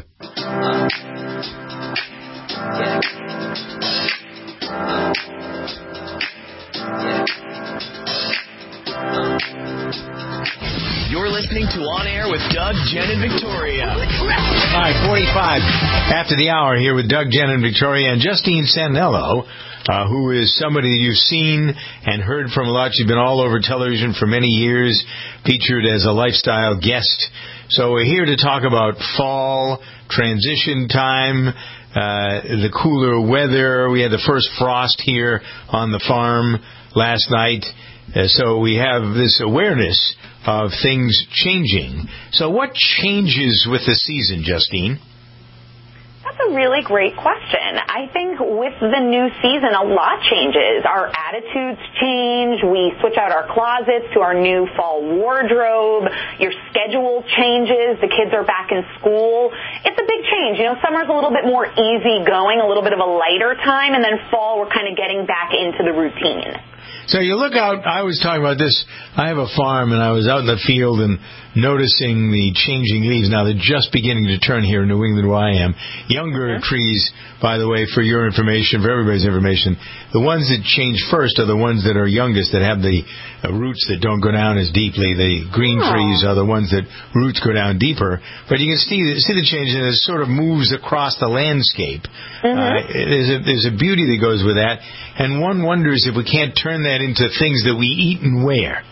You're listening to On Air with Doug, Jen, and Victoria. All right, forty-five after the hour here with Doug, Jen, and Victoria, and Justine Santinello, uh, who is somebody you've seen and heard from a lot. She's been all over television for many years, featured as a lifestyle guest. So we're here to talk about fall, transition time, uh, the cooler weather. We had the first frost here on the farm last night. Uh, so we have this awareness of things changing. So what changes with the season, Justine? That's a really great question. I think with the new season, a lot changes. Our attitudes change. We switch out our closets to our new fall wardrobe. Your schedule changes. The kids are back in school. It's a big change. You know, summer's a little bit more easygoing, a little bit of a lighter time, and then fall, we're kind of getting back into the routine. So you look out, I was talking about this, I have a farm, and I was out in the field and noticing the changing leaves. Now, they're just beginning to turn here in New England where I am. Younger mm-hmm. trees, by the way, for your information, for everybody's information, the ones that change first are the ones that are youngest, that have the uh, roots that don't go down as deeply. The green oh. trees are the ones that roots go down deeper. But you can see, see the change, and it sort of moves across the landscape. Mm-hmm. Uh, there's, a, there's a beauty that goes with that, and one wonders if we can't turn that into things that we eat and wear.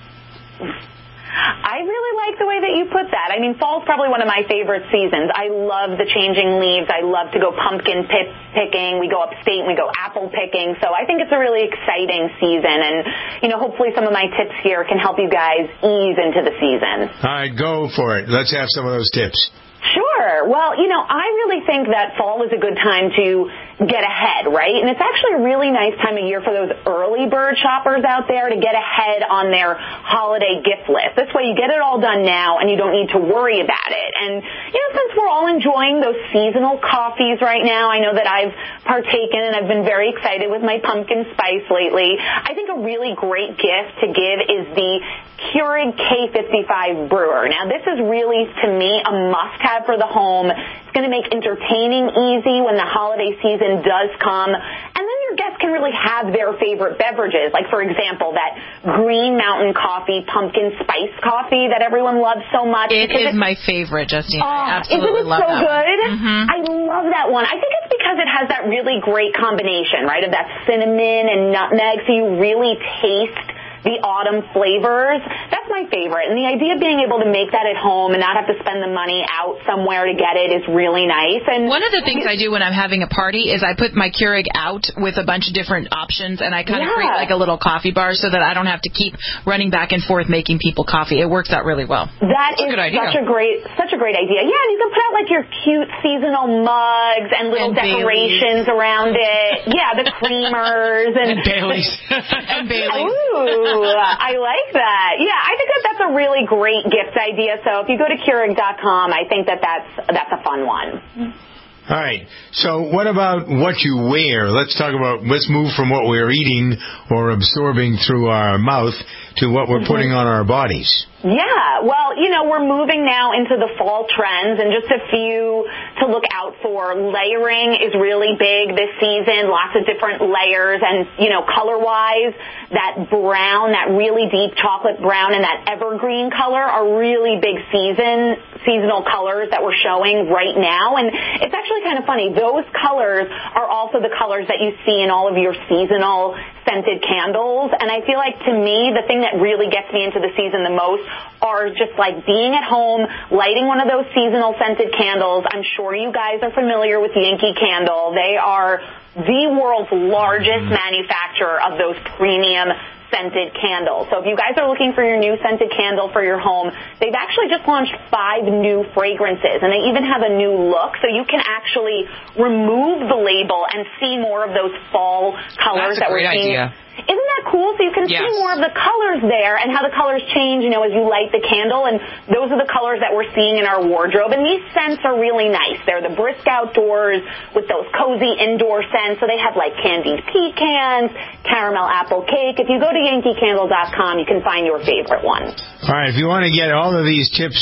I really like the way that you put that. I mean, fall's probably one of my favorite seasons. I love the changing leaves. I love to go pumpkin pick picking. We go upstate and we go apple picking. So I think it's a really exciting season. And, you know, hopefully some of my tips here can help you guys ease into the season. All right, go for it. Let's have some of those tips. Sure. Well, you know, I really think that fall is a good time to get ahead, right? And it's actually a really nice time of year for those early bird shoppers out there to get ahead on their holiday gift list. This way you get it all done now and you don't need to worry about it. And, you know, since we're all enjoying those seasonal coffees right now, I know that I've partaken and I've been very excited with my pumpkin spice lately. I think a really great gift to give is the Keurig K fifty-five brewer. Now, this is really, to me, a must-have for the home. It's going to make entertaining easy when the holiday season does come. And then your guests can really have their favorite beverages. Like, for example, that Green Mountain Coffee pumpkin spice coffee that everyone loves so much. It is my favorite, Justine. Oh, I absolutely isn't it love so that good? Mm-hmm. I love that one. I think it's because it has that really great combination, right, of that cinnamon and nutmeg, so you really taste the autumn flavors. That's my favorite. And the idea of being able to make that at home and not have to spend the money out somewhere to get it is really nice. And one of the things I do when I'm having a party is I put my Keurig out with a bunch of different options, and I kind of yeah. create like a little coffee bar so that I don't have to keep running back and forth making people coffee. It works out really well. That That's is a good idea. such a great, such a great idea. Yeah, and you can put out like your cute seasonal mugs and little and decorations Baileys. around it. Yeah, the creamers and, and Baileys. and Baileys. Ooh, I like that. Yeah, I think that that's a really great gift idea. So if you go to Keurig dot com, I think that that's, that's a fun one. All right. So what about what you wear? Let's talk about, let's move from what we're eating or absorbing through our mouth to what we're putting on our bodies. Yeah, well, you know, we're moving now into the fall trends, and just a few to look out for. Layering is really big this season, lots of different layers, and, you know, color-wise, that brown, that really deep chocolate brown and that evergreen color are really big season, seasonal colors that we're showing right now, and it's actually kind of funny. Those colors are also the colors that you see in all of your seasonal scented candles, and I feel like, to me, the thing that really gets me into the season the most are just like being at home, lighting one of those seasonal scented candles. I'm sure you guys are familiar with Yankee Candle. They are the world's largest manufacturer of those premium scented candles. So if you guys are looking for your new scented candle for your home, they've actually just launched five new fragrances, and they even have a new look, so you can actually remove the label and see more of those fall colors That's a that we're great seeing. idea. Isn't that cool? So you can Yes. see more of the colors there and how the colors change, you know, as you light the candle. And those are the colors that we're seeing in our wardrobe. And these scents are really nice. They're the brisk outdoors with those cozy indoor scents. So they have like candied pecans, caramel apple cake. If you go to Yankee Candle dot com, you can find your favorite one. All right. If you want to get all of these tips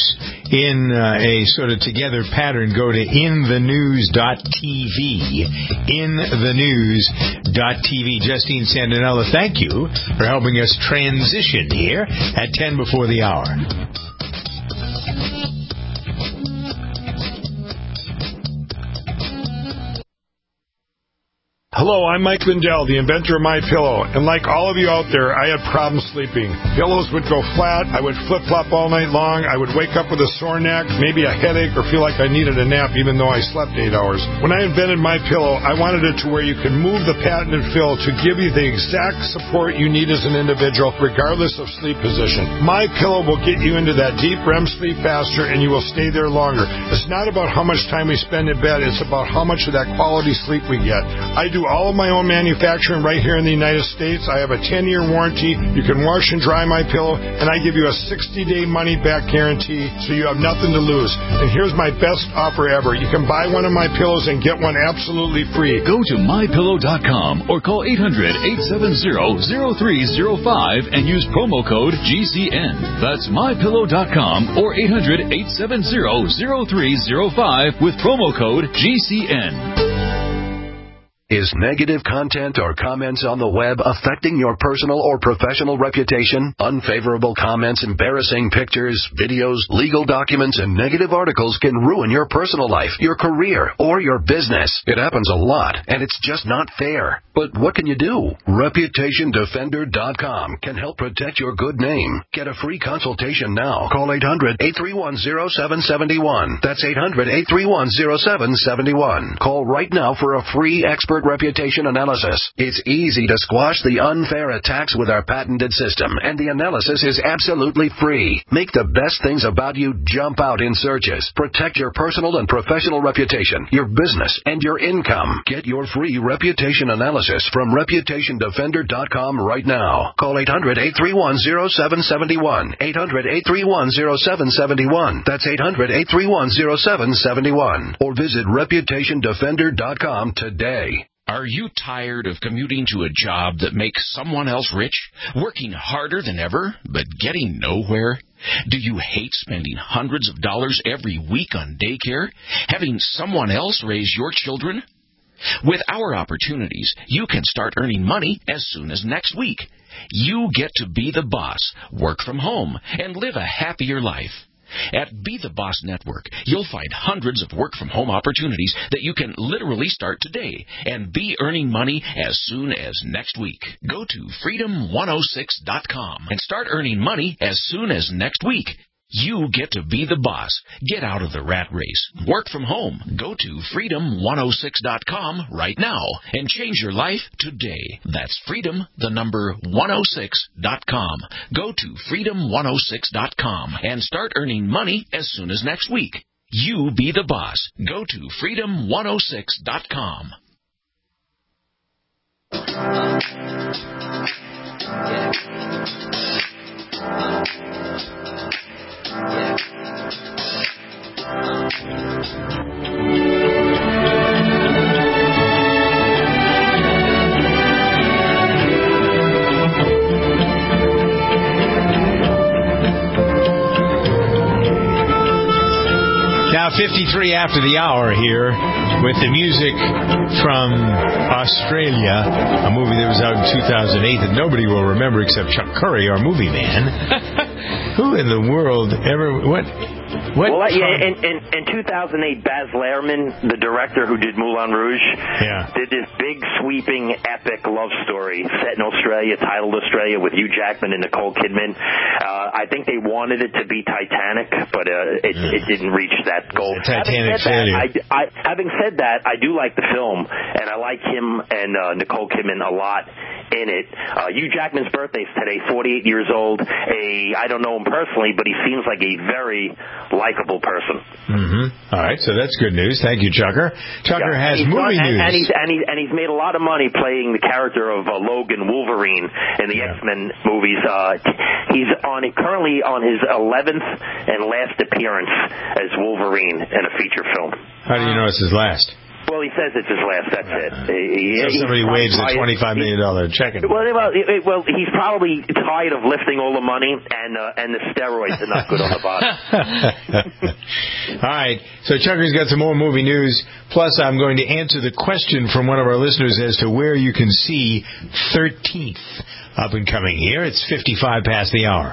in uh, a sort of together pattern, go to in the news dot t v. in the news dot t v. Justine Sandinella, thank you for helping us transition here at ten before the hour. Hello, I'm Mike Lindell, the inventor of My Pillow, and like all of you out there, I had problems sleeping. Pillows would go flat, I would flip-flop all night long, I would wake up with a sore neck, maybe a headache, or feel like I needed a nap even though I slept eight hours. When I invented My Pillow, I wanted it to where you can move the patented fill to give you the exact support you need as an individual, regardless of sleep position. My Pillow will get you into that deep R E M sleep faster, and you will stay there longer. It's not about how much time we spend in bed, it's about how much of that quality sleep we get. I do all of my own manufacturing right here in the United States. I have a ten-year warranty. You can wash and dry My Pillow, and I give you a sixty-day money-back guarantee, so you have nothing to lose. And here's my best offer ever. You can buy one of my pillows and get one absolutely free. Go to my pillow dot com or call eight hundred, eight seven zero, zero three zero five and use promo code G C N. That's my pillow dot com or eight hundred, eight seven zero, zero three zero five with promo code G C N. Is negative content or comments on the web affecting your personal or professional reputation? Unfavorable comments, embarrassing pictures, videos, legal documents, and negative articles can ruin your personal life, your career, or your business. It happens a lot, and it's just not fair. But what can you do? Reputation Defender dot com can help protect your good name. Get a free consultation now. Call eight hundred, eight three one, zero seven seven one. That's eight hundred, eight three one, zero seven seven one. Call right now for a free expert reputation analysis. It's easy to squash the unfair attacks with our patented system, and the analysis is absolutely free. Make the best things about you jump out in searches. Protect your personal and professional reputation, your business, and your income. Get your free reputation analysis from Reputation Defender dot com right now. Call eight hundred, eight three one, zero seven seven one. eight hundred, eight three one, zero seven seven one. That's eight hundred, eight three one, zero seven seven one. Or visit Reputation Defender dot com today. Are you tired of commuting to a job that makes someone else rich, working harder than ever, but getting nowhere? Do you hate spending hundreds of dollars every week on daycare, having someone else raise your children? With our opportunities, you can start earning money as soon as next week. You get to be the boss, work from home, and live a happier life. At Be the Boss Network, you'll find hundreds of work-from-home opportunities that you can literally start today and be earning money as soon as next week. Go to freedom one oh six dot com and start earning money as soon as next week. You get to be the boss. Get out of the rat race. Work from home. Go to freedom one oh six dot com right now and change your life today. That's freedom, the number one oh six dot com. Go to freedom one oh six dot com and start earning money as soon as next week. You be the boss. Go to freedom one oh six dot com. Now, fifty-three after the hour here with the music from Australia, a movie that was out in two thousand eight that nobody will remember except Chuck Curry, our movie man. Who in the world ever... What... What well, yeah, in, in, in two thousand eight, Baz Luhrmann, the director who did Moulin Rouge, yeah. did this big, sweeping, epic love story set in Australia, titled Australia, with Hugh Jackman and Nicole Kidman. Uh, I think they wanted it to be Titanic, but uh, it, yeah. it didn't reach that goal. Titanic failure. That, I, I, having said that, I do like the film, and I like him and uh, Nicole Kidman a lot in it. Uh, Hugh Jackman's birthday is today, forty-eight years old. A, I don't know him personally, but he seems like a very likable person. Mm-hmm. All right, so that's good news. Thank you, Chucker. Chucker yeah, has movie and, news. And he's, and, he, and he's made a lot of money playing the character of uh, Logan Wolverine in the yeah. X-Men movies. Uh, he's on currently on his eleventh and last appearance as Wolverine in a feature film. How do you know it's his last? Well, he says it's his last. That's it. Uh, he, so somebody waves a twenty-five million dollars check. Well, well, well, he's probably tired of lifting all the money, and uh, and the steroids are not good on the body. All right. So Chucker's got some more movie news. Plus, I'm going to answer the question from one of our listeners as to where you can see thirteenth up and coming here. It's fifty-five past the hour.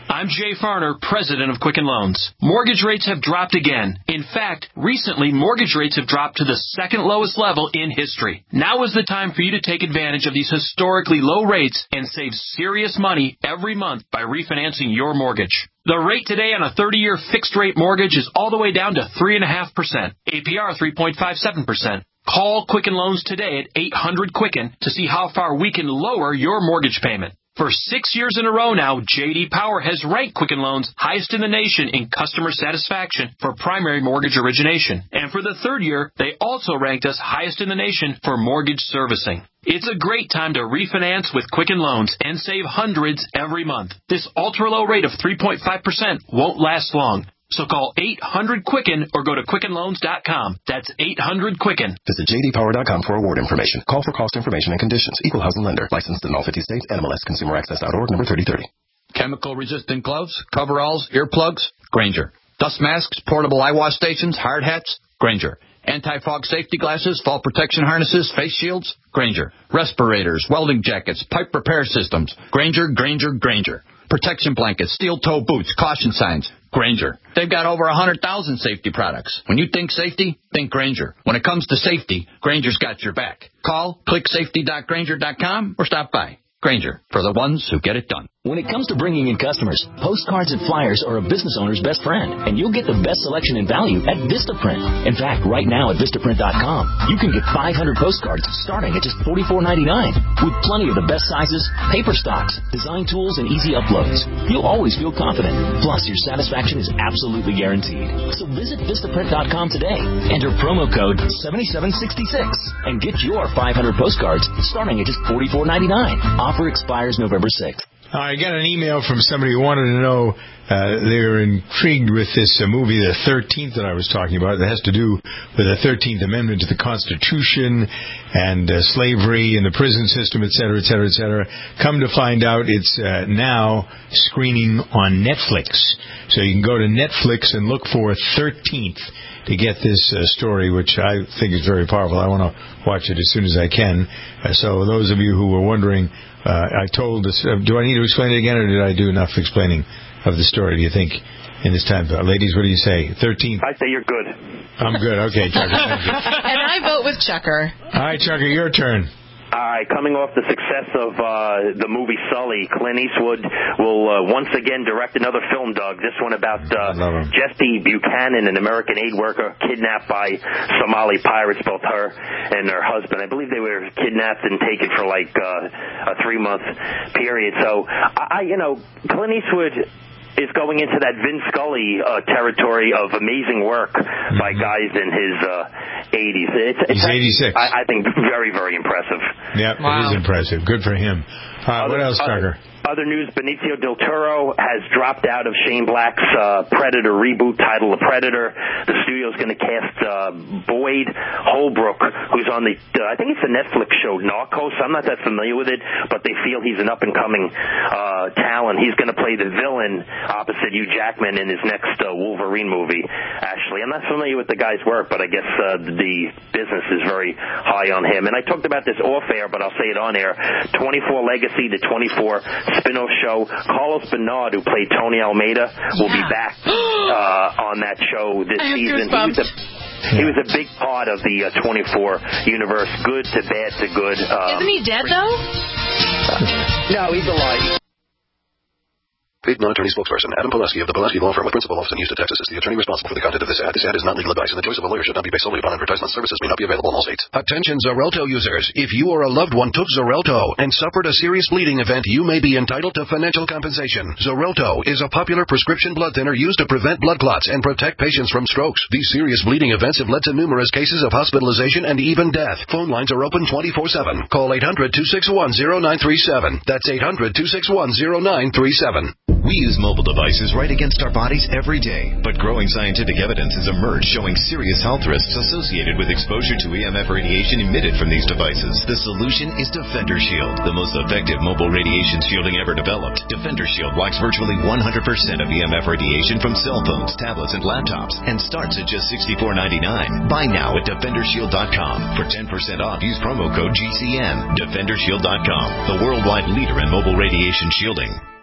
I'm Jay Farner, president of Quicken Loans. Mortgage rates have dropped again. In fact, recently, mortgage rates have dropped to the second lowest level in history. Now is the time for you to take advantage of these historically low rates and save serious money every month by refinancing your mortgage. The rate today on a thirty-year fixed-rate mortgage is all the way down to three point five percent. A P R three point five seven percent. Call Quicken Loans today at eight hundred Quicken to see how far we can lower your mortgage payment. For six years in a row now, J D Power has ranked Quicken Loans highest in the nation in customer satisfaction for primary mortgage origination. And for the third year, they also ranked us highest in the nation for mortgage servicing. It's a great time to refinance with Quicken Loans and save hundreds every month. This ultra-low rate of three point five percent won't last long. So call eight hundred Quicken or go to Quicken Loans dot com. That's eight hundred Quicken. Visit J D Power dot com for award information. Call for cost information and conditions. Equal housing lender. Licensed in all fifty states. N M L S Consumer Access dot org, number thirty thirty. Chemical-resistant gloves, coveralls, earplugs, Grainger. Dust masks, portable eye wash stations, hard hats, Grainger. Anti-fog safety glasses, fall protection harnesses, face shields, Grainger. Respirators, welding jackets, pipe repair systems, Grainger, Grainger, Grainger. Protection blankets, steel-toe boots, caution signs, Grainger. They've got over one hundred thousand safety products. When you think safety, think Grainger. When it comes to safety, Grainger's got your back. Call, click safety dot grainger dot com, or stop by. Grainger, for the ones who get it done. When it comes to bringing in customers, postcards and flyers are a business owner's best friend, and you'll get the best selection and value at Vistaprint. In fact, right now at Vistaprint dot com, you can get five hundred postcards starting at just forty-four ninety-nine, with plenty of the best sizes, paper stocks, design tools, and easy uploads. You'll always feel confident. Plus, your satisfaction is absolutely guaranteed. So visit Vistaprint dot com today, enter promo code seventy-seven sixty-six, and get your five hundred postcards starting at just forty-four ninety-nine. Offer expires November sixth. I got an email from somebody who wanted to know, uh, they were intrigued with this uh, movie, The thirteenth, that I was talking about. That has to do with the thirteenth Amendment to the Constitution and uh, slavery and the prison system, et cetera, et cetera, et cetera. Come to find out, it's uh, now screening on Netflix. So you can go to Netflix and look for thirteenth to get this uh, story, which I think is very powerful. I want to watch it as soon as I can. Uh, so those of you who were wondering, uh, I told this, uh, do I need to explain it again, or did I do enough explaining of the story, do you think, in this time? Uh, ladies, what do you say? thirteenth? I say you're good. I'm good. Okay, Chucker, thank you. And I vote with Chucker. All right, Chucker, your turn. All right, coming off the success of uh, the movie Sully, Clint Eastwood will uh, once again direct another film, Doug. This one about uh, Jesse Buchanan, an American aid worker kidnapped by Somali pirates, both her and her husband. I believe they were kidnapped and taken for like uh, a three-month period. So, I, you know, Clint Eastwood is going into that Vin Scully uh, territory of amazing work mm-hmm. by guys in his uh, eighties. It's, it's He's eighty-six. I, I think very, very impressive. Yeah, wow. It is impressive. Good for him. Uh, what else, Tucker? Other news, Benicio del Toro has dropped out of Shane Black's uh, Predator reboot titled The Predator. The studio's going to cast uh, Boyd Holbrook, who's on the, uh, I think it's the Netflix show Narcos. I'm not that familiar with it, but they feel he's an up-and-coming uh, talent. He's going to play the villain opposite Hugh Jackman in his next uh, Wolverine movie, actually. I'm not familiar with the guy's work, but I guess uh, the business is very high on him. And I talked about this off-air, but I'll say it on air. twenty-four Legacy, the twenty-four spin-off show. Carlos Bernard, who played Tony Almeida, will yeah. be back uh, on that show this season. He was, a, he was a big part of the uh, twenty-four universe, good to bad to good. Um, Isn't he dead, though? No, he's alive. Paid non-attorney spokesperson Adam Pileski of the Pileski Law Firm with principal office in Houston, Texas is the attorney responsible for the content of this ad. This ad is not legal advice, and the choice of a lawyer should not be based solely upon advertisement. Services may not be available in all states. Attention Xarelto users. If you or a loved one took Xarelto and suffered a serious bleeding event, you may be entitled to financial compensation. Xarelto is a popular prescription blood thinner used to prevent blood clots and protect patients from strokes. These serious bleeding events have led to numerous cases of hospitalization and even death. Phone lines are open twenty-four seven. Call eight hundred, two six one, zero nine three seven. That's eight hundred, two six one, zero nine three seven. We use mobile devices right against our bodies every day, but growing scientific evidence has emerged showing serious health risks associated with exposure to E M F radiation emitted from these devices. The solution is Defender Shield, the most effective mobile radiation shielding ever developed. Defender Shield blocks virtually one hundred percent of E M F radiation from cell phones, tablets, and laptops, and starts at just sixty-four ninety-nine. Buy now at Defender Shield dot com. For ten percent off, use promo code G C N. Defender Shield dot com, the worldwide leader in mobile radiation shielding.